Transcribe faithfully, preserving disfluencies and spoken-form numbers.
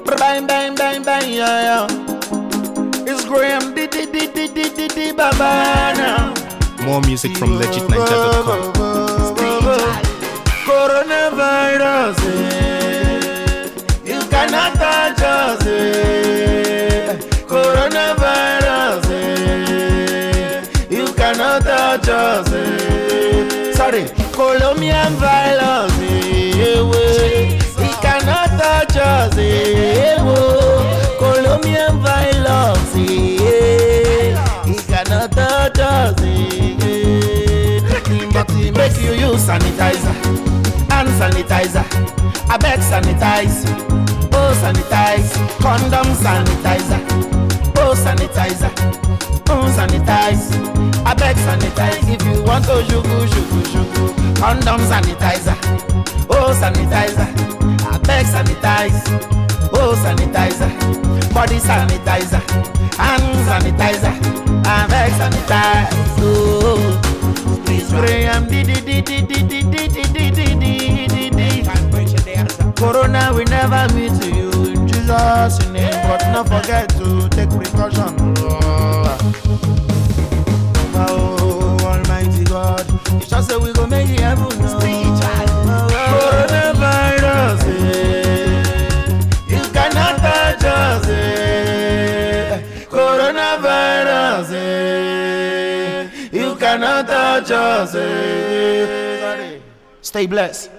Bang, bang, bang, bang, yeah, yeah. It's Graham, di di di di di di di baba now. More music from legit ninja dot com. Coronavirus, eh, you cannot touch us. Eh. Coronavirus, eh, you cannot touch us. Eh. Sorry, Colombian virus, eh, we, he cannot touch us. Eh, Colombian virus, eh, he cannot touch us. Eh. But he make you use sanitizer. Hand sanitizer, I beg sanitize, oh sanitize, condom sanitizer, oh sanitizer, oh sanitize, I beg sanitize. If you want to shugu shugu shugu, condom sanitizer, oh sanitizer, I beg sanitize, oh sanitizer, body sanitizer, hand sanitizer, I beg sanitize, oh. Please Graham, di di di di di di di di di di di di. Corona will never meet you in Jesus' name, but not forget to take precaution. Oh, Almighty God, it's just say we go make it heaven. Coronavirus, you cannot touch us. Coronavirus, you cannot touch us. Stay blessed.